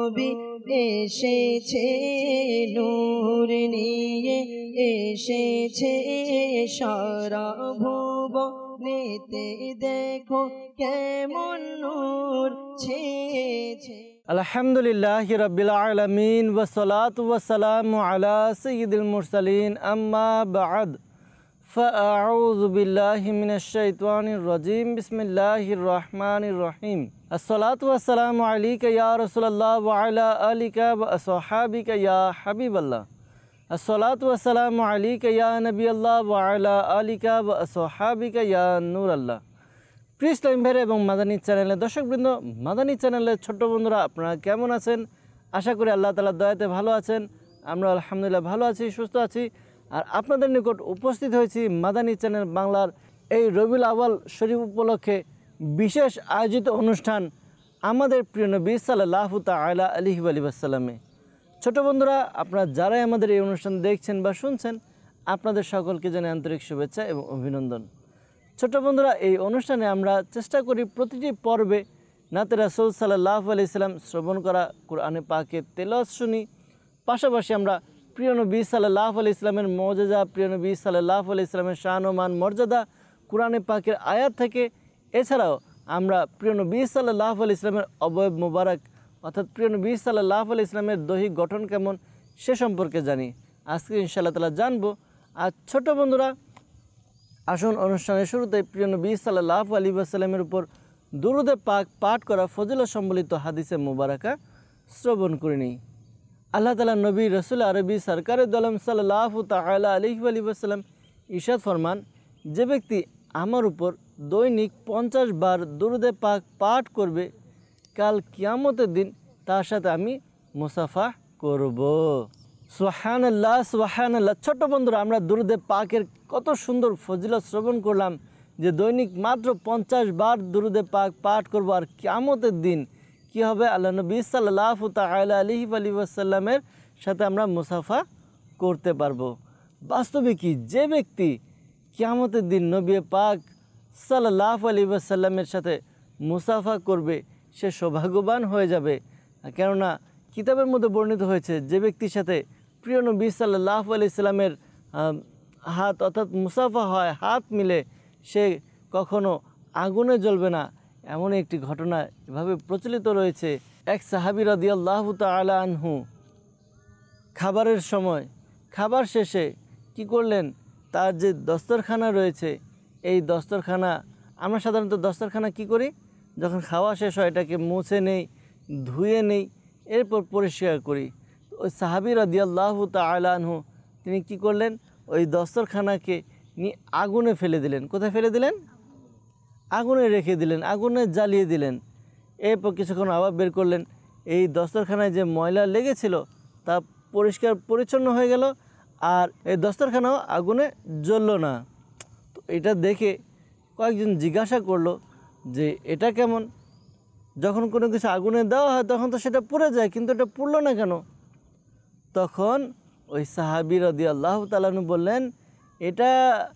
নবী এসেছে নূর নিয়ে, এসেছে সারা ভুবনেতে দেখো কেমন নূর ছেয়েছে। আলহামদুলিল্লাহি রাব্বিল আলামিন ওয়াসসালাতু ওয়াসসালামু আলা সাইয়্যিদিল মুরসালিন আম্মা বা'দ ফাআউযু বিল্লাহি মিনাশ শাইতানির রাজীম বিসমিল্লাহির রহমানির রহিম। আসসালাতু ওয়াসসালামু আলাইকা ইয়া রাসূলুল্লাহ ওয়া আলা আলিকা ওয়া আসহাবিকা ইয়া হাবিবাল্লাহ। আসসালাতু ওয়াসসালামু আলাইকা ইয়া নবিয়াল্লাহ ওয়া আলা আলিকা ওয়া আসহাবিকা ইয়া নূরাল্লাহ। প্রিয় ইসলাম ভাইরা এবং মাদানী চ্যানেলের দর্শকবৃন্দ, মাদানী চ্যানেলের ছোট্ট বন্ধুরা, আপনারা কেমন আছেন? আশা করি আল্লাহ তাআলার দয়াতে ভালো আছেন। আমরা আলহামদুলিল্লাহ ভালো আছি, সুস্থ আছি। আর আপনাদের নিকট উপস্থিত হয়েছি মাদানী চ্যানেল বাংলার এই রবিউল আউয়াল শরীফ উপলক্ষে বিশেষ আয়োজিত অনুষ্ঠান আমাদের প্রিয় নবী সাল্লাল্লাহু তাআলা আলাইহি ওয়াসাল্লামে। ছোট বন্ধুরা, আপনারা যারাই আমাদের এই অনুষ্ঠান দেখছেন বা শুনছেন, আপনাদের সকলকে জানাই আন্তরিক শুভেচ্ছা এবং অভিনন্দন। ছোট বন্ধুরা, এই অনুষ্ঠানে আমরা চেষ্টা করি প্রতিটি পর্বে নাতে রাসূল সাল্লাল্লাহু আলাইহি সাল্লাম শ্রবণ করা, কোরআনে পাকের তেলাওয়াত শুনি। পাশাপাশি আমরা প্রিয় নবী সাল্লাল্লাহু আলাইহি সাল্লামের মুজিজা, প্রিয় নবী সাল্লাল্লাহু আলাইহি সাল্লামের শান ও মান মর্যাদা কোরআনে পাকের আয়াত থেকে, এছাড়াও আমরা প্রিয় নবী সাল্লাল্লাহু আলাইহি সাল্লামের অবয়ব মুবারক অর্থাৎ প্রিয় নবী সাল্লাল্লাহু আলাইহি সাল্লামের দৈহিক গঠন কেমন সে সম্পর্কে জানি। আজকে ইনশাআল্লাহ তাআলা জানবো। আর ছোট বন্ধুরা, আসুন অনুষ্ঠানের শুরুতে প্রিয় নবী সাল্লাল্লাহু আলাইহি ওয়াসাল্লামের উপর দুরূদে পাক পাঠ করা ফজিলত সম্বলিত হাদিসে মুবারাকা শ্রবণ করে নিই। আল্লাহ তাআলা নবী রাসূল আরবি সরকারে দোয়ালম সাল্লাল্লাহু তাআলা আলাইহি ওয়াসাল্লাম ইরশাদ ফরমান, যে ব্যক্তি আমার উপর দৈনিক 50 বার দুরূদে পাক পাঠ করবে, কাল কিয়ামতের দিন তার সাথে আমি মুসাফা করব। সুবহানাল্লাহ, সুবহানাল্লাহ। ছোট্ট বন্ধুরা, আমরা দুরূদে পাকের কত সুন্দর ফজিলত শ্রবণ করলাম যে দৈনিক মাত্র 50 বার দুরূদে পাক পাঠ করব, আর কিয়ামতের দিন কি হবে? আল্লাহ নবী সাল্লাল্লাহু তাআলা আলাইহি ওয়াসাল্লামের সাথে আমরা মুসাফা করতে পারবো। বাস্তবে কি, যে ব্যক্তি কিয়ামতের দিন নবী পাক সাল্লাল্লাহু আলাইহি ওয়াসাল্লামের সাথে মুসাফা করবে, সে সৌভাগ্যবান হয়ে যাবে। কেননা কিতাবের মধ্যে বর্ণিত হয়েছে, যে ব্যক্তির সাথে প্রিয় নবী সাল্লাল্লাহু আলাইহি সাল্লামের হাত অর্থাৎ মুসাফা হয়, হাত মিলে, সে কখনো আগুনে জ্বলবে না। এমন একটি ঘটনা এভাবে প্রচলিত রয়েছে। এক সাহাবী রাদিয়াল্লাহু তাআলা আনহু খাবারের সময়, খাবার শেষে কি করলেন? তার যে দস্তরখানা রয়েছে, এই দস্তরখানা, আমরা সাধারণত দস্তরখানা কি করি? যখন খাওয়া শেষ হয় এটাকে মুছে নেই, ধুয়ে নেই, এরপর পরিষ্কার করি। ওই সাহাবী রাদিয়াল্লাহু তাআলা আনহু তিনি কি করলেন? ওই দস্তরখানাকে নিয়ে আগুনে ফেলে দিলেন। কোথায় ফেলে দিলেন? আগুনে রেখে দিলেন, আগুনে জ্বালিয়ে দিলেন। এরপর কিছুক্ষণ আবার বের করলেন, এই দস্তরখানায় যে ময়লা লেগেছিল তা পরিষ্কার পরিচ্ছন্ন হয়ে গেল, আর এই দস্তরখানাও আগুনে জ্বলল না। তো এটা দেখে কয়েকজন জিজ্ঞাসা করলো যে এটা কেমন? যখন কোনো কিছু আগুনে দেওয়া হয় তখন তো সেটা পুড়ে যায়, কিন্তু এটা পুড়লো না কেন? তখন ওই সাহাবী রাদিয়াল্লাহু তাআলা আনহু বললেন, এটা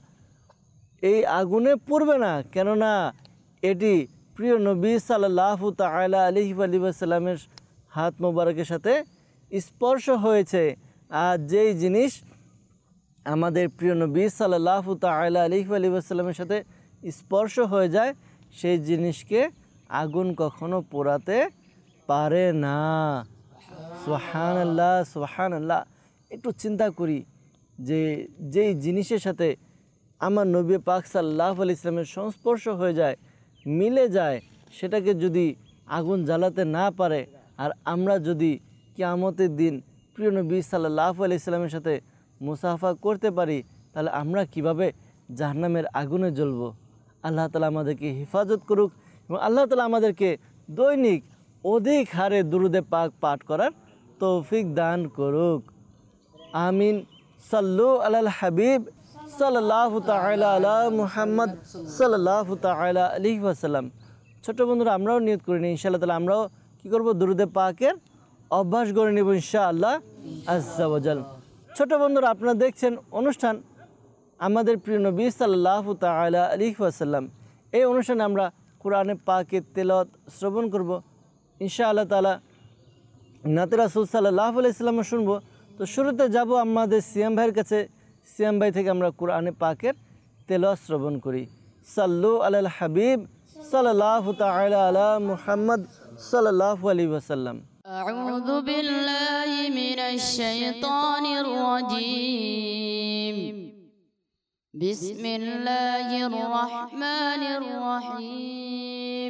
এই আগুনে পুড়বে না, কেননা এটি প্রিয় নবী সাল্লাল্লাহু তাআলা আলাইহি ওয়াসাল্লামের হাত মোবারকের সাথে স্পর্শ হয়েছে। আর যেই জিনিস আমাদের প্রিয় নবী সাল্লাল্লাহু তাআলা আলাইহি ওয়াসাল্লামের সাথে স্পর্শ হয়ে যায়, সেই জিনিসকে আগুন কখনো পোড়াতে পারে না। সুবহানাল্লাহ, সুবহানাল্লাহ। একটু চিন্তা করি যে যেই জিনিসের সাথে আমার নবী পাক সাল্লাল্লাহু আলাইহি ওয়াসাল্লামের সংস্পর্শ হয়ে যায়, মিলে যায়, সেটাকে যদি আগুন জ্বালাতে না পারে, আর আমরা যদি কিয়ামতের দিন প্রিয় নবী সাল্লাল্লাহু আলাইহি ওয়াসাল্লামের সাথে মুসাফা করতে পারি, তাহলে আমরা কিভাবে জাহান্নামের আগুনে জ্বলব? আল্লাহ তাআলা আমাদেরকে হেফাজত করুক এবং আল্লাহ তাআলা আমাদেরকে দৈনিক অধিক হারে দুরূদে পাক পাঠ করার তৌফিক দান করুক। আমিন। সাল্লু আলাল হাবিব সাল্লাল্লাহু তাআলা আলা মুহাম্মদ সাল্লাল্লাহু তাআলা আলাইহি ওয়াসাল্লাম। ছোট বন্ধুরা, আমরাও নিয়ত করে নিই, ইনশাআল্লাহ তাআলা আমরাও কি করব? দুরূদে পাকের অভ্যাস গড়ে নেব ইনশাআল্লাহ আজ্জা ওয়া জাল। ছোট বন্ধুরা, আপনারা দেখছেন অনুষ্ঠান আমাদের প্রিয় নবী সাল্লাল্লাহু তাআলা আলাইহি ওয়াসাল্লাম। এই অনুষ্ঠানে আমরা কোরআনে পাকের তেলাওয়াত শ্রবণ করব ইনশাআল্লাহ তাআলা। নাতে রাসূল সাল্লাল্লাহু আলাইহি ওয়াসাল্লাম শুনবো। তো শুরুতে যাব আমাদের সিয়াম ভাইয়ের কাছে। সিয়াম ভাই থেকে আমরা কোরআনে পাকের তেলাওয়াত শ্রবণ করি। সাল্লু আলাল হাবিব সাল্লাল্লাহু তাআলা আলা মুহাম্মদ সাল্লাল্লাহু আলাইহি ওয়াসাল্লাম। أعوذ بالله من الشيطان الرجيم. بسم الله الرحمن الرحيم.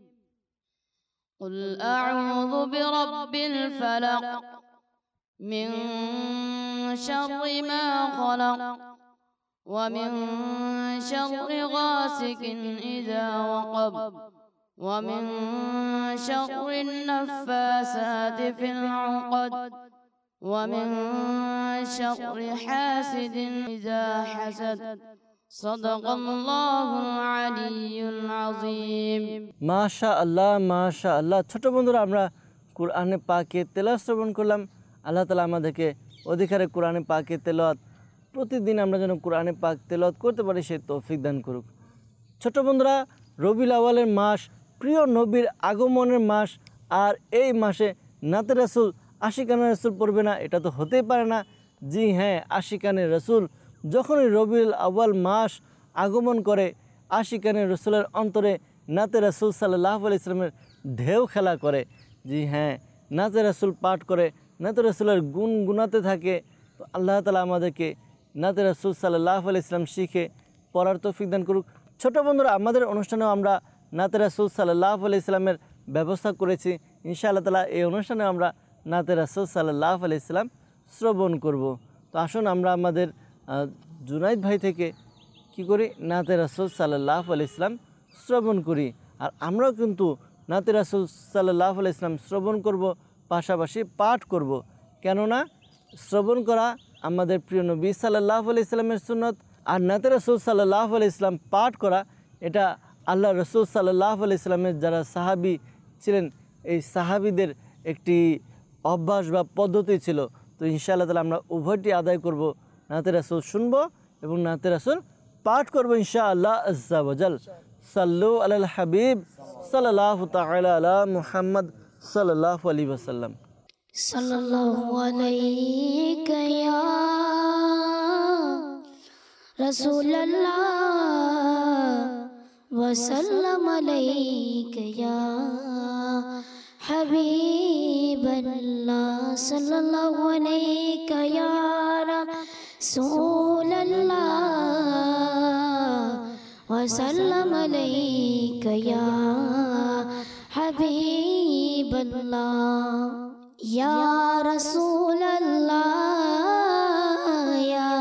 قل أعوذ برب الفلق من شر ما خلق ومن شر غاسق إذا وقب ومن شر النفاسات في العقد ومن شر حاسد إذا حسد. صدق الله العلي العظيم. মাশাআল্লাহ মাশাআল্লাহ। ছোট বন্ধুরা, আমরা কোরআনে পাকে তেলাওয়াত শ্রবণ করলাম। আল্লাহ তাআলা আমাদেরকে অধিকারে কোরআনে পাকে তেলাওয়াত প্রতিদিন আমরা যেন কোরআনে পাক তেলাওয়াত করতে পারি সেই তৌফিক দান করুক। ছোট বন্ধুরা, রবিউল আউয়ালের মাস, প্রিয় নবীর আগমনের মাস, আর এই মাসে নাতে রাসূল আশিকানে রাসূল পড়বে না, এটা তো হতেই পারে না। জি হ্যাঁ, আশিকানে রাসূল যখনই রবিউল আউয়াল মাস আগমন করে, আশিকানে রাসূলের অন্তরে নাতে রাসূল সাল্লাল্লাহু আলাইহি ওয়াসাল্লামের ঢেউ খেলা করে। জি হ্যাঁ, নাতে রাসূল পাঠ করে, নাতে রাসূলের গুণ গুনাতে থাকে। তো আল্লাহ তাআলা আমাদেরকে নাতে রাসূল সাল্লাল্লাহু আলাইহি ওয়াসাল্লাম শিখে পড়ার তৌফিক দান করুক। ছোট বন্ধুরা, আমাদের অনুষ্ঠানেও আমরা নাতে রাসূল সাল্লাল্লাহু আলাইহি ওয়াসাল্লামের ব্যবস্থা করেছি। ইনশাআল্লাহ তাআলা এই অনুষ্ঠানে আমরা নাতে রাসূল সাল্লাল্লাহু আলাইহি ওয়াসাল্লাম শ্রবণ করব। তো আসুন আমরা আমাদের জুনাইদ ভাই থেকে কি করি, নাতে রাসূল সাল্লাল্লাহু আলাইহি ওয়াসাল্লাম শ্রবণ করি। আর আমরাও কিন্তু নাতে রাসূল সাল্লাল্লাহু আলাইহি ওয়াসাল্লাম শ্রবণ করব, পাশাপাশি পাঠ করব। কেননা শ্রবণ করা আমাদের প্রিয় নবী সাল্লাল্লাহু আলাইহি ওয়াসাল্লামের সুন্নত, আর নাতে রাসূল সাল্লাল্লাহু আলাইহি ওয়াসাল্লাম পাঠ করা এটা আল্লাহ রসুল সাল্লাল্লাহু আলাইহি ওয়াসাল্লামের যারা সাহাবী ছিলেন, এই সাহাবীদের একটি অভ্যাস বা পদ্ধতি ছিল। তো ইনশাআল্লাহ তাআলা আমরা উভয়টি আদায় করব, নাতে রাসূল শুনব এবং নাতে রাসূল পাঠ করব ইনশাআল্লাহ আজ্জা ওয়া জাল। সাল্লু আলাল হাবিব সাল্লাল্লাহু তাআলা আলা মুহাম্মদ সাল্লাল্লাহু আলাইহি ওয়াসাল্লাম। সাল্লাল্লাহু আলাইকা ইয়া রাসূলুল্লাহ ওয়া সাল্লাম আলাইকা ইয়া হাবিবাল্লাহ। সাল্লাল্লাহু আলাইকা ইয়া রাসূলুল্লাহ ওয়া সাল্লাম আলাইকা ইয়া হাবিবাল্লাহ। ইয়া রাসূলুল্লাহ ইয়া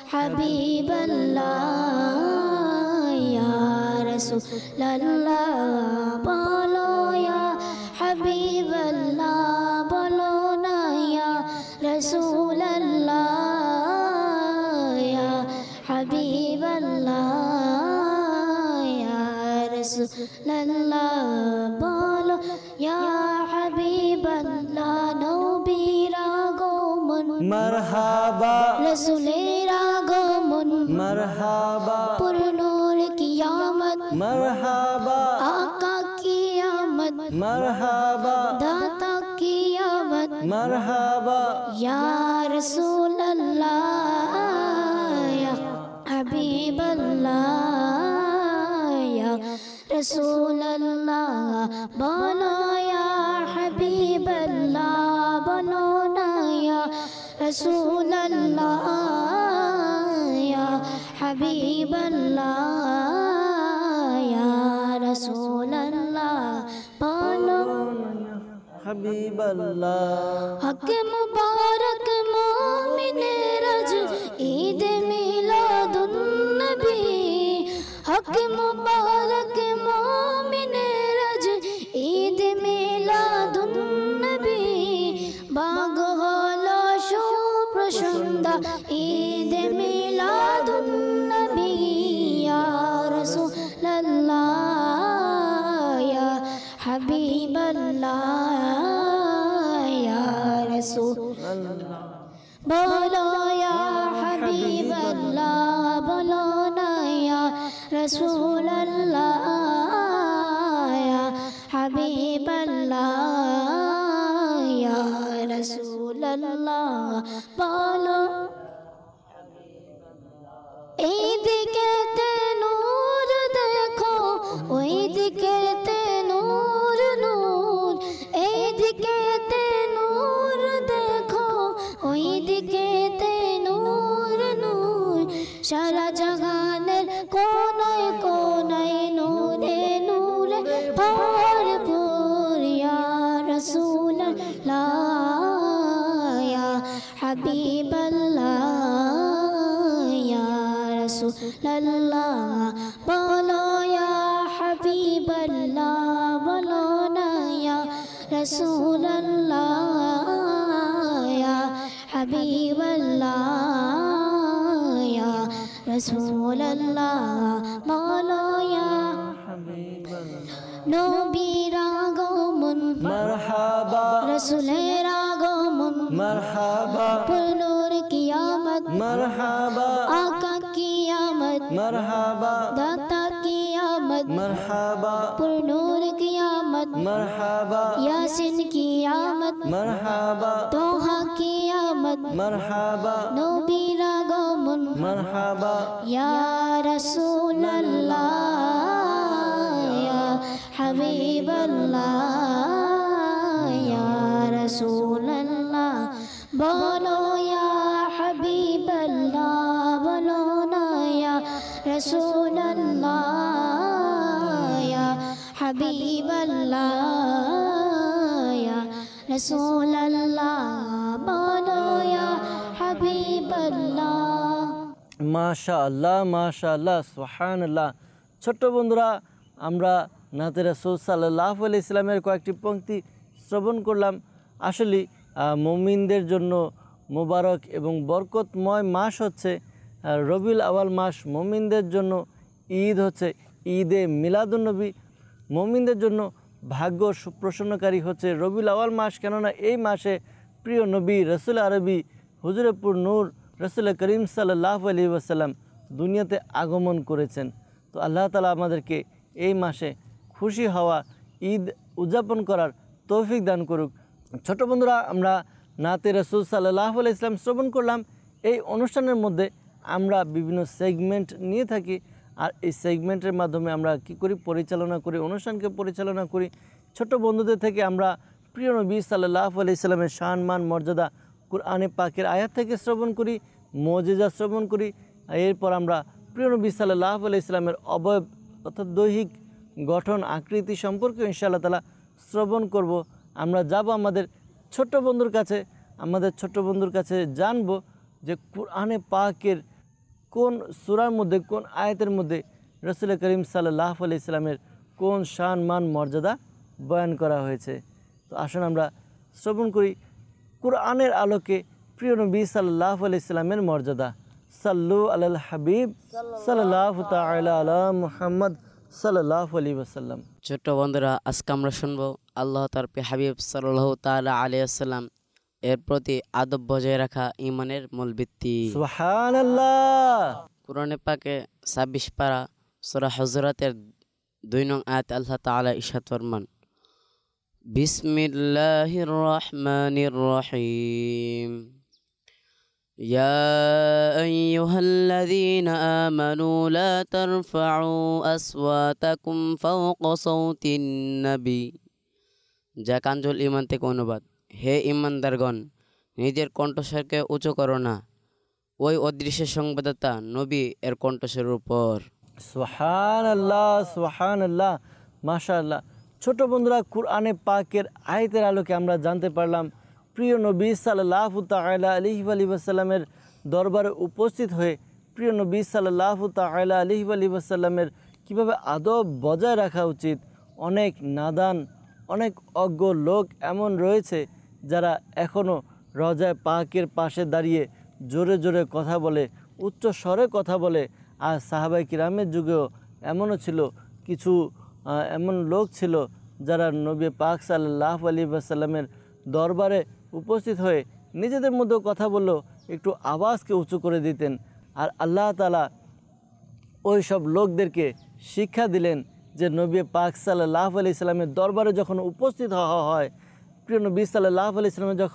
হাবিবাল্লাহ, ইয়া রাসূলুল্লাহ বলো, ইয়া হাবিবাল্লাহ বলো না, ইয়া রাসূলুল্লাহ ইয়া হাবিবাল্লাহ, ইয়া রাসূলুল্লাহ বলো, ইয়া হাবিবাল্লাহ। নবীর আগমন মারহাবা, রাসূলের আগমন মারহাবা, পুরনুর কিয়ামত মারহাবা, আকা কিয়ামত মারহাবা, দাতা কিয়ামত মারহাবা। ইয়া রাসূলুল্লাহ ইয়া হাবিবাল্লাহ, ইয়া রাসূলুল্লাহ বলো, ইয়া হাবিবাল্লাহ বলো না, ইয়া রাসূলুল্লাহ ইয়া হাবিবাল্লাহ, ইয়া রাসূলুল্লাহ বলো হাবিবাল্লাহ। হক মুবারক মুমিনের আজ ঈদ মিলাদুন নবী, হক মুবারক মুমিনের আজ ঈদ মিলাদুন নবী, বাগ হলো সুপ্রসন্ধ্যা ঈদ মিলাদুন নবী। ইয়া রাসূলুল্লাহ ইয়া হাবিবাল্লাহ, ইয়া রাসূলুল্লাহ বলো, ইয়া হাবিবাল্লাহ বলো না, ইয়া রাসূলুল্লাহ ইয়া হাবিবাল্লাহ, ইয়া রাসূলুল্লাহ বলো এইদিকে নূর দেখো ওইদিকে নূর নূর এইদিকে নূর দেখো ওইদিকে নূর নূর সারা জাহানের কোনায় কোনায় নূরে নূরে ভরপুর ইয়া রাসূলুল্লাহ ইয়া হাবিবাল্লাহ ইয়া রাসূলুল্লাহ বলো ইয়া হাবিবাল্লাহ বলো না ইয়া রাসূলুল্লাহ ইয়া হাবিবাল্লাহ ইয়া রাসূলুল্লাহ বলো ইয়া নবীর আগমন মারহাবা রাসূলের আগমন মারহাবা নূর কিয়ামত মারহাবা আকা কিয়ামত মারহাবা দাতা কিয়ামত মারহাবা নূর কিয়ামত মারহাবা ইয়াসিন কিয়ামত মারহাবা তোহা কিয়ামত মারহাবা নবীর আগমন মারহাবা ইয়া রাসূলুল্লাহ ইয়া হাবিবাল্লাহ ইয়া রাসূলুল্লাহ বলো ইয়া হাবিবাল্লাহ বলো না ইয়া রাসূলুল্লাহ ইয়া হাবিবাল্লাহ ইয়া রাসূলুল্লাহ বলো ইয়া হাবিবাল্লাহ মাশাআল্লাহ মাশাআল্লাহ সুবহানাল্লাহ। ছোট্ট বন্ধুরা, আমরা নাতে রাসূল সাল্লাল্লাহু আলাইহি ইসলামের কয়েকটি পংক্তি শ্রবণ করলাম। আসলে মুমিনদের জন্য মোবারক এবং বরকতময় মাস হচ্ছে রবিউল আউয়াল মাস। মুমিনদের জন্য ঈদ হচ্ছে ঈদে মিলাদুন্নবী। মুমিনদের জন্য ভাগ্য সুপ্রসন্নকারী হচ্ছে রবিউল আউয়াল মাস, কেননা এই মাসে প্রিয় নবী রসুল আরবি হুজুরপুর নূর রসুল করিম সাল্লাল্লাহু আলাইহি ওয়াসাল্লাম দুনিয়াতে আগমন করেছেন। তো আল্লাহ তাআলা আমাদেরকে এই মাসে খুশি হওয়া, ঈদ উদযাপন করার তৌফিক দান করুক। ছোট বন্ধুরা, আমরা নাতে রাসূল সাল্লাল্লাহু আলাইহি ওয়াসাল্লাম শ্রবণ করলাম। এই অনুষ্ঠানের মধ্যে আমরা বিভিন্ন সেগমেন্ট নিয়ে থাকি, আর এই সেগমেন্টের মাধ্যমে আমরা কি করি, পরিচালনা করি, অনুষ্ঠানকে পরিচালনা করি। ছোট বন্ধুদের থেকে আমরা প্রিয় নবী সাল্লাল্লাহু আলাইহি ওয়াসাল্লামের শান মান মর্যাদা কুরআনে পাকের আয়াত থেকে শ্রবণ করি, মুজিজা শ্রবণ করি। এরপর আমরা প্রিয় নবী সাল্লাল্লাহু আলাইহি ওয়াসাল্লামের অবয়ব অর্থাৎ দৈহিক গঠন আকৃতি সম্পর্কে ইনশাআল্লাহ তাআলা শ্রবণ করব। আমরা যাব আমাদের ছোট্ট বন্ধুর কাছে, আমাদের ছোট্ট বন্ধুর কাছে জানব যে কুরআনে পাকের কোন সূরার মধ্যে, কোন আয়াতের মধ্যে রাসূল করিম সাল্লাল্লাহু আলাইহি ওয়াসাল্লামের কোন শান মান মর্যাদা বয়ান করা হয়েছে। তো আসুন আমরা শ্রবণ করি কুরআনের আলোকে প্রিয় নবী সাল্লাল্লাহু আলাইহি ওয়াসাল্লামের মর্যাদা। সাল্লু আলাল হাবিব সাল্লাল্লাহু তাআলা আলা মুহাম্মদ সাল্লাল্লাহু আলাইহি ওয়াসাল্লাম। ছোট্ট বন্ধুরা, আজকে আমরা শুনবো আল্লাহ তার হাবিব সাল্লাল্লাহু তাআলা আলাইহি ওয়াসাল্লাম এর প্রতি আদব বজায় রাখা ঈমানের মূল ভিত্তি। সুবহানাল্লাহ। কুরআনে পাকে 26 পারা সূরা হুজুরাতের 2 নং আয়াত আল্লাহ তাআলা ইরশাদ ফরমান, বিসমিল্লাহির রহমানির রহিম, ইয়া আইয়ুহাল্লাযীনা আমানু লা তারফাউ আসওয়াতাকুম ফাওকা সাওতিন নবী। যা কাঞ্জুল ঈমান থেকে অনুবাদ। হে ঈমানদারগণ, নিজের কণ্ঠস্বরকে উঁচু করো না ওই অদৃশ্য সংবাদদাতা নবী এর কণ্ঠস্বরের উপর। সুবহানাল্লাহ সুবহানাল্লাহ মাশাআল্লাহ। ছোট বন্ধুরা, কুরআনে পাকের আয়াতের আলোকে আমরা জানতে পারলাম প্রিয় নবী সাল্লাল্লাহু তাআলা আলাইহি ওয়াসাল্লামের দরবারে উপস্থিত হয়ে প্রিয় নবী সাল্লাল্লাহু তাআলা আলাইহি ওয়াসাল্লামের কীভাবে আদব বজায় রাখা উচিত। অনেক নাদান, অনেক অজ্ঞ লোক এমন রয়েছে যারা এখনও রওজায়ে পাকের পাশে দাঁড়িয়ে জোরে জোরে কথা বলে, উচ্চ স্বরে কথা বলে। আর সাহাবায়ে কিরামের যুগেও এমনও ছিল, কিছু এমন লোক ছিল যারা নবী পাক সাল্লাল্লাহু আলাইহি ওয়াসাল্লামের দরবারে উপস্থিত হয়ে নিজেদের মধ্যেও কথা বললেও একটু আওয়াজকে উঁচু করে দিতেন। আর আল্লাহ তাআলা ওই সব লোকদেরকে শিক্ষা দিলেন যে নবী পাক সাল্লাল্লাহু আলাইহি ওয়াসাল্লামের দরবারে যখন উপস্থিত হওয়া হয়, প্রিয় নবী সাল্লাল্লাহু আলাইহি ওয়াসাল্লামের যখন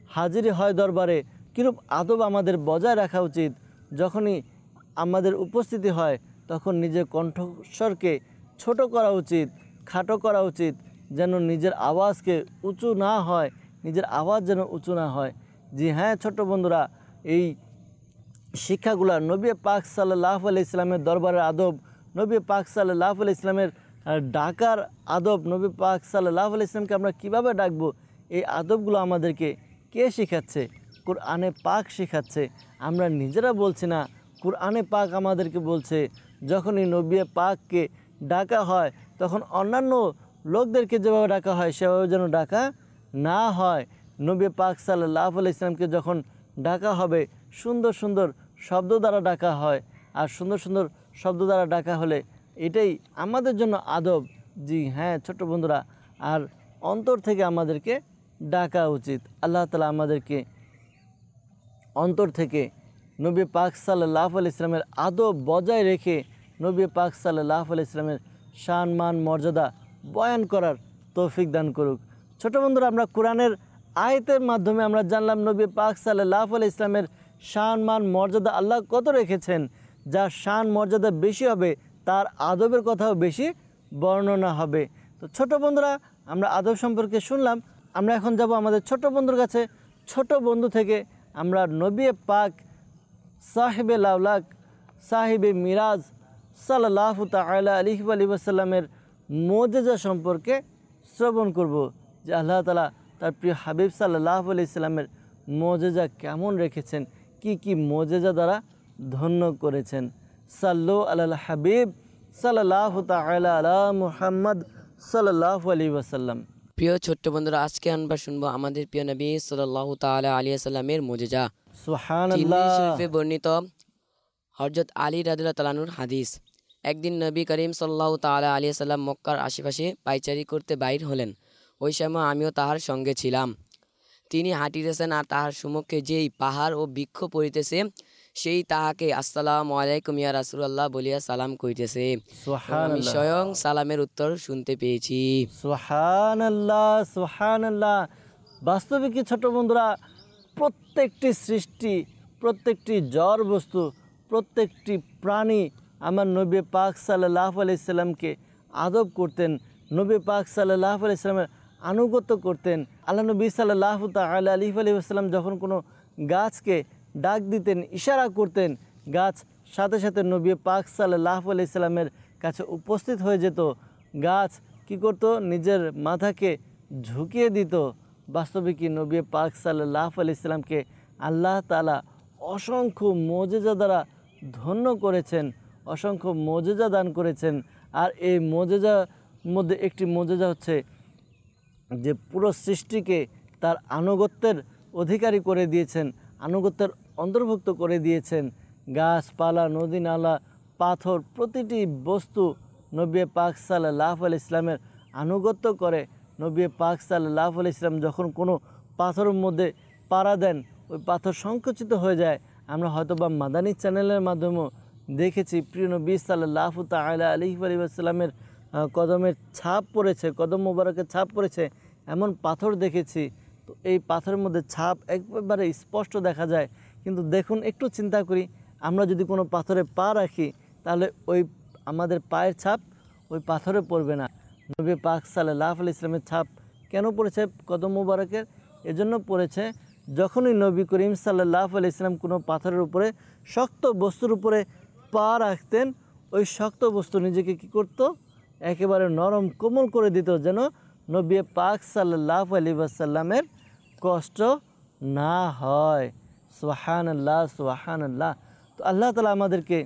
হাজিরি হয় দরবারে কিরূপ আদব আমাদের বজায় রাখা উচিত। যখনই আমাদের উপস্থিতি হয় তখন নিজের কণ্ঠস্বরকে ছোট করা উচিত, খাটো করা উচিত, যেন নিজের আওয়াজকে উঁচু না হয়, নিজের আওয়াজ যেন উঁচু না হয়। জি হ্যাঁ ছোট্ট বন্ধুরা, এই শিক্ষাগুলা নবী পাক সাল্লাল্লাহু আলাইহি ইসলামের দরবারের আদব, নবী পাক সাল্লাল্লাহু আলাইহি ইসলামের ডাকার আদব, নবী পাক সাল্লাল্লাহু আলাইহি ইসলামকে আমরা কীভাবে ডাকবো, এই আদবগুলো আমাদেরকে কে শেখাচ্ছে? কুরআনে পাক শেখাচ্ছে। আমরা নিজেরা বলছি না, কুরআনে পাক আমাদেরকে বলছে। যখনই নবী পাককে ডাকা হয় তখন অন্যান্য লোকদেরকে যেভাবে ডাকা হয় সেভাবে যেন ডাকা না হয়। নবী পাক সাল্লাল্লাহু আলাইহি ইসলামকে যখন ডাকা হবে সুন্দর সুন্দর শব্দ দ্বারা ডাকা হয়, আর সুন্দর সুন্দর শব্দ দ্বারা ডাকা হলে এটাই আমাদের জন্য আদব। জি হ্যাঁ ছোট্ট বন্ধুরা, আর অন্তর থেকে আমাদেরকে ডাকা উচিত। আল্লাহ তাআলা আমাদেরকে অন্তর থেকে নবী পাক সাল্লাল্লাহু আলাইহি ইসলামের আদব বজায় রেখে নবী পাক সাল্লাল্লাহু আলাইহি ইসলামের শান মান মর্যাদা বয়ান করার তৌফিক দান করুক। ছোট বন্ধুরা, আমরা কোরআনের আয়াতের মাধ্যমে আমরা জানলাম নবী পাক সাল্লাল্লাহু আলাইহি ইসলামের শান মান মর্যাদা আল্লাহ কত রেখেছেন। যার শান মর্যাদা বেশি হবে তার আদবের কথাও বেশি বর্ণনা হবে। তো ছোট বন্ধুরা, আমরা আদব সম্পর্কে শুনলাম। আমরা এখন যাব আমাদের ছোট বন্ধুর কাছে। ছোট বন্ধু থেকে আমরা নবী পাক সাহেবে লাউলাক সাহেবে মিরাজ সাল্লাল্লাহু তাআলা আলাইহি ওয়াসাল্লামের মুজিজা সম্পর্কে শ্রবণ করব, যে আল্লাহ তাআলা তার প্রিয় হাবিব সাল্লাল্লাহু আলাইহি সাল্লামের মুজিজা কেমন রেখেছেন, কি কি মুজিজা দ্বারা ধন্য করেছেন। সাল্লু আলাল হাবিব সাল্লাল্লাহু তাআলা আলা মুহাম্মদ সাল্লাল্লাহু আলাইহি ওয়াসাল্লাম। প্রিয় ছোট্ট বন্ধুরা, আজকে আমরা শুনবো আমাদের প্রিয় নবী সাল্লাল্লাহু তাআলা আলাইহি সাল্লামের মুজিজা। সুবহানাল্লাহ। তিরমিজি শরীফে বর্ণিত হযরত আলী রাদিয়াল্লাহু তাআলা আনহুর হাদিস। একদিন নবী করিম সাল্লাল্লাহু তাআলা আলাইহি সাল্লাম মক্কার আশেপাশে পায়চারি করতে বাইর হলেন। ওই সময় আমিও তাহার সঙ্গে ছিলাম। তিনি হাঁটিতেছেন আর তাহার সম্মুখে যেই পাহাড় ও বৃক্ষ পড়িতেছে সেই তাহাকে আসসালামু আলাইকুম ইয়া রাসূলুল্লাহ বলিয়া সালাম করিতেছে। আমি স্বয়ং সালামের উত্তর শুনতে পেয়েছি। সুবহানাল্লাহ, সুবহানাল্লাহ। বাস্তবে কি ছোট বন্ধুরা, প্রত্যেকটি সৃষ্টি, প্রত্যেকটি জড় বস্তু, প্রত্যেকটি প্রাণী আমার নবী পাক সাল্লাল্লাহু আলাইহি সাল্লামকে আদব করতেন, নবী পাক সাল্লাল্লাহু আলাইহি সাল্লামের আনুগত্য করতেন। আল্লাহ নবী সাল্লাল্লাহু তাআলা আলাইহি ওয়াসাল্লাম যখন কোনো গাছকে ডাক দিতেন, ইশারা করতেন, গাছ সাথে সাথে নবী পাক সাল্লাল্লাহু আলাইহি সাল্লামের কাছে উপস্থিত হয়ে যেত। গাছ কি করত? নিজের মাথাকে ঝুঁকিয়ে দিত। বাস্তবে কি নবী পাক সাল্লাল্লাহু আলাইহি সাল্লামকে আল্লাহ তাআলা অসংখ্য মুজিজা দ্বারা ধন্য করেছেন, অসংখ্য মুজিজা দান করেছেন। আর এই মুজিজার মধ্যে একটি মুজিজা হচ্ছে যে পুরো সৃষ্টিকে তার আনুগত্যের অধিকারী করে দিয়েছেন, আনুগত্যের অন্তর্ভুক্ত করে দিয়েছেন। গাছপালা, নদী নালা, পাথর, প্রতিটি বস্তু নবী পাক সাল্লাল্লাহু আলাইহি ইসলামের আনুগত্য করে। নবী পাক সাল্লাল্লাহু আলাইহি ইসলাম যখন কোনো পাথরের মধ্যে পাড়া দেন, ওই পাথর সংকুচিত হয়ে যায়। আমরা হয়তোবা মাদানী চ্যানেলের মাধ্যমেও দেখেছি, প্রিয় নবী সাল্লাল্লাহু তাআলা আলাইহি ওয়াসাল্লামের কদমের ছাপ পড়েছে, কদম মোবারকের ছাপ পড়েছে, এমন পাথর দেখেছি। তো এই পাথরের মধ্যে ছাপ একবারে স্পষ্ট দেখা যায়। কিন্তু দেখুন, একটু চিন্তা করি, আমরা যদি কোনো পাথরে পা রাখি তাহলে ওই আমাদের পায়ের ছাপ ওই পাথরে পড়বে না। নবী পাক সাল্লাল্লাহু আলাইহি ইসলামের ছাপ কেন পড়েছে কদম মোবারকের? এজন্য পড়েছে, যখনই নবী করিম সাল্লাল্লাহু আলাইহি ইসলাম কোনো পাথরের উপরে, শক্ত বস্তুর উপরে পা রাখতেন, ওই শক্ত বস্তু নিজেকে কি করত? একেবারে নরম কোমল করে দিত, যেন নবী পাক সাল্লাল্লাহু আলাইহি ওয়াসাল্লামের কষ্ট না হয়। সুবহানাল্লাহ, সুবহানাল্লাহ। তো আল্লাহ তাআলা আমাদেরকে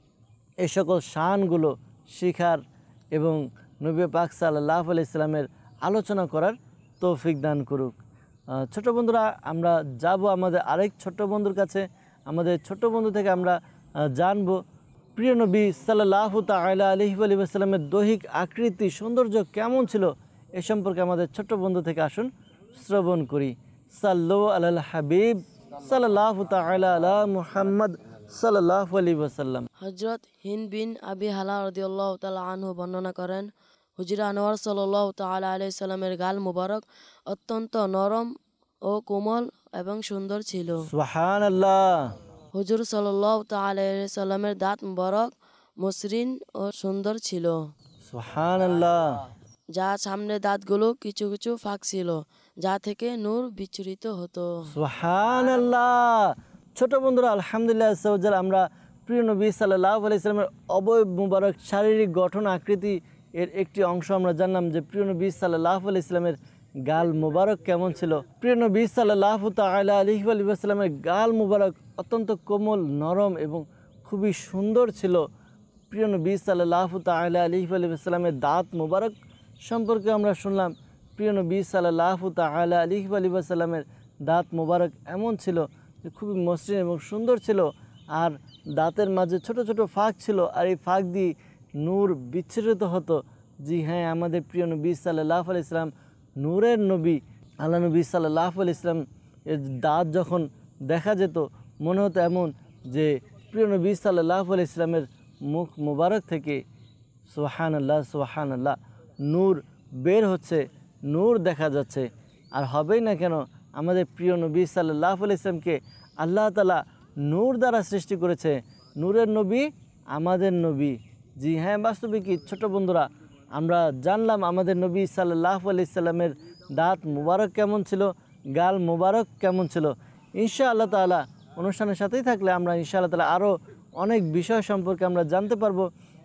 এই সকল শানগুলো শিখার এবং নবী পাক সাল্লাল্লাহু আলাইহি ইসলামের আলোচনা করার তৌফিক দান করুক। ছোট বন্ধুরা, আমরা যাব আমাদের আরেক ছোট বন্ধুর কাছে। আমাদের ছোট বন্ধু থেকে আমরা জানব প্রিয় নবী সাল্লাল্লাহু তাআলা আলাইহি ওয়াসাল্লামের দৈহিক আকৃতি, সৌন্দর্য কেমন ছিল, এ সম্পর্কে আমাদের ছোট বন্ধু থেকে আসুন শ্রবণ করি। সাল্লু আলাল হাবিব সাল্লাল্লাহু তাআলা আলা মুহাম্মদ সাল্লাল্লাহু আলাইহি ওয়াসাল্লাম। হযরত হিন্দ বিন আবি হালা রাদিয়াল্লাহু তাআলা আনহু বর্ণনা করেন, হুজুর আনোয়ার সাল্লাল্লাহু তাআলা আলাইহি সাল্লামের গাল মুবারক অত্যন্ত নরম ও কোমল এবং সুন্দর ছিল। সুবহানাল্লাহ। হুজুর সাল্লাল্লাহু তাআলা আলাইহি সাল্লামের দাঁত মুবারক মসৃণ ও সুন্দর ছিল, সুবহানাল্লাহ। যা সামনের দাঁতগুলো কিছু কিছু ফাঁক ছিল, যা থেকে নূর বিচ্ছুরিত হতো। সুবহানাল্লাহ। ছোট বন্ধুরা, আলহামদুলিল্লাহ আজ্জাওয়াজাল, আমরা প্রিয় নবী সাল্লাল্লাহু আলাইহি সাল্লামের অবয়ব মুবারক শারীরিক গঠন আকৃতি এর একটি অংশ আমরা জানলাম যে প্রিয় নবী সাল্লাল্লাহু আলাইহি সাল্লামের গাল মুবারক কেমন ছিল। প্রিয় নবী সাল্লাল্লাহু তাআলা আলাইহি ওয়াসাল্লামের গাল মুবারক অত্যন্ত কোমল, নরম এবং খুবই সুন্দর ছিল। প্রিয় নবী সাল্লাল্লাহু তাআলা আলাইহি ওয়াসাল্লামের দাঁত মুবারক সম্পর্কে আমরা শুনলাম। প্রিয় নবী সাল্লাল্লাহু তাআলা আলাইহি ওয়াসাল্লামের দাঁত মুবারক এমন ছিল যে খুবই মসৃণ এবং সুন্দর ছিল, আর দাঁতের মাঝে ছোট ছোট ফাঁক ছিল, আর এই ফাঁক দিয়ে নূর বিচ্ছুরিত হতো। জি হ্যাঁ, আমাদের প্রিয় নবী সাল্লাল্লাহু আলাইহি সাল্লাম নূরের নবী। আল্লাহ নবী সাল্লাল্লাহু আলাইহি সাল্লাম এর দাঁত যখন দেখা যেত মনে হতো এমন যে প্রিয় নবী সাল্লাল্লাহু আলাইহি সাল্লামের মুখ মুবারক থেকে সুবহানাল্লাহ সুবহানাল্লাহ নূর বের হচ্ছে, নূর দেখা যাচ্ছে। আর হবেই না কেন, আমাদের প্রিয় নবী সাল্লাল্লাহু আলাইহি সাল্লামকে আল্লাহ তাআলা নূর দ্বারা সৃষ্টি করেছে। নূরের নবী আমাদের নবী। জি হ্যাঁ, বাস্তবিক ছোট বন্ধুরা, আমরা জানলাম আমাদের নবী সাল্লাল্লাহু আলাইহি সাল্লামের দাঁত মুবারক কেমন ছিল, গাল মুবারক কেমন ছিল। ইনশাআল্লাহ তাআলা অনুষ্ঠানের সাথেই থাকলে আমরা ইনশাআল্লাহ তাআলা আরও অনেক বিষয় সম্পর্কে আমরা জানতে পারবো।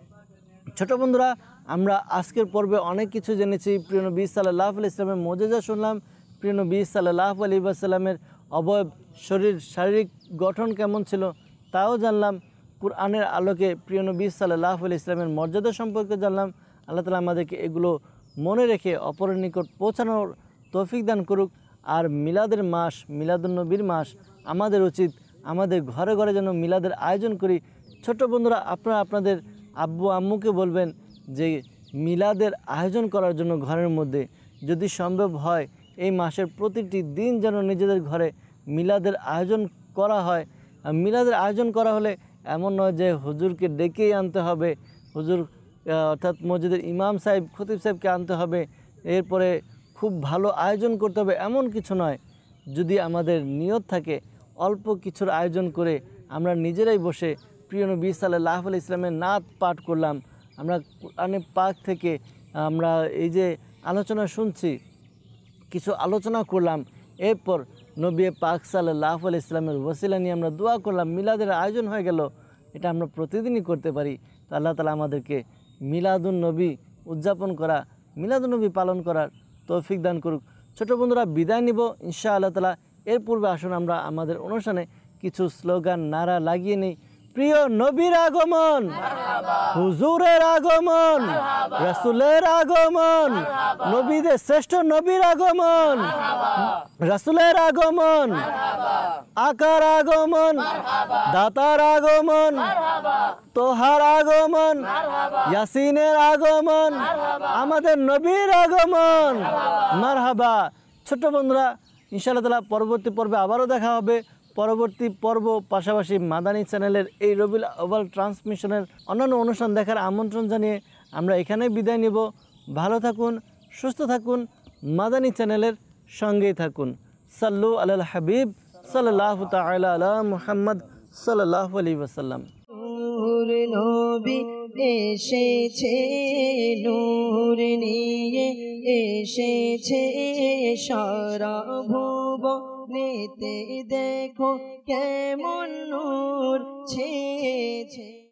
ছোট বন্ধুরা, আমরা আজকের পর্বে অনেক কিছু জেনেছি। প্রিয় নবী সাল্লাল্লাহু আলাইহি সাল্লামের মুজিজা শুনলাম, প্রিয় নবী সাল্লাল্লাহু আলাইহি ওয়াসাল্লামের অবয়ব শারীরিক গঠন কেমন ছিল তাও জানলাম। কুরআনের আলোকে প্রিয় নবী সাল্লাল্লাহু আলাইহি সাল্লামের মর্যাদা সম্পর্কে জানলাম। আল্লাহ তাআলা আমাদেরকে এগুলো মনে রেখে অপরের নিকট পৌঁছানোর তৌফিক দান করুক। আর মিলাদের মাস, মিলাদুন্নবীর মাস, আমাদের উচিত আমাদের ঘরে ঘরে যেন মিলাদের আয়োজন করি। ছোট বন্ধুরা, আপনারা আপনাদের আব্বু আম্মুকে বলবেন যে মিলাদের আয়োজন করার জন্য ঘরের মধ্যে, যদি সম্ভব হয় এই মাসের প্রতিটি দিন যেন নিজেদের ঘরে মিলাদের আয়োজন করা হয়। আর মিলাদের আয়োজন করা হলে এমন নয় যে হুজুরকে ডেকেই আনতে হবে, হুজুর অর্থাৎ মসজিদের ইমাম সাহেব, খতিব সাহেবকে আনতে হবে, এরপরে খুব ভালো আয়োজন করতে হবে, এমন কিছু নয়। যদি আমাদের নিয়ত থাকে অল্প কিছুর আয়োজন করে আমরা নিজেরাই বসে প্রিয় নবী সাল্লাল্লাহু আলাইহি সাল্লামের নাত পাঠ করলাম, আমরা কোরআনে পাক থেকে আমরা এই যে আলোচনা শুনছি, কিছু আলোচনা করলাম, এরপর নবী পাক সাল্লাল্লাহু আলাইহি সাল্লামের ওসিলা নিয়ে আমরা দোয়া করলাম, মিলাদের আয়োজন হয়ে গেল। এটা আমরা প্রতিদিনই করতে পারি। তো আল্লাহ তাআলা আমাদেরকে মিলাদুন নবী উদযাপন করা, মিলাদুন নবী পালন করার তৌফিক দান করুক। ছোট বন্ধুরা, বিদায় নিব ইনশাআল্লাহ তাআলা। এর পূর্বে আসুন আমরা আমাদের অনুষ্ঠানে কিছু স্লোগান নারা লাগিয়ে নেই। প্রিয় নবীর আগমন, হুজুরের আগমন, রাসূলের আগমন, নবীদের শ্রেষ্ঠ নবীর আগমন, রাসূলের আগমন, আকার আগমন, দাতার আগমন, তোহার আগমন, ইয়াসিনের আগমন, আমাদের নবীর আগমন, মারহাবা। ছোট্ট বন্ধুরা, ইনশাআল্লাহ তাআলা পরবর্তী পর্বে আবারও দেখা হবে। পরবর্তী পর্ব পাশাপাশি মাদানী চ্যানেলের এই রবিউল আউয়াল ট্রান্সমিশনের অন্যান্য অনুষ্ঠান দেখার আমন্ত্রণ জানিয়ে আমরা এখানেই বিদায় নেব। ভালো থাকুন, সুস্থ থাকুন, মাদানী চ্যানেলের সঙ্গেই থাকুন। সাল্লু আলাল হাবিব সাল্লাল্লাহু তাআলা আলা মুহাম্মদ সাল্লাল্লাহু আলাইহি ওয়াসাল্লাম। নূর নবী এসেছে, নূর নিয়ে এসেছে, সারা ভুবনেতে দেখো কেমন নূর ছেয়েছে।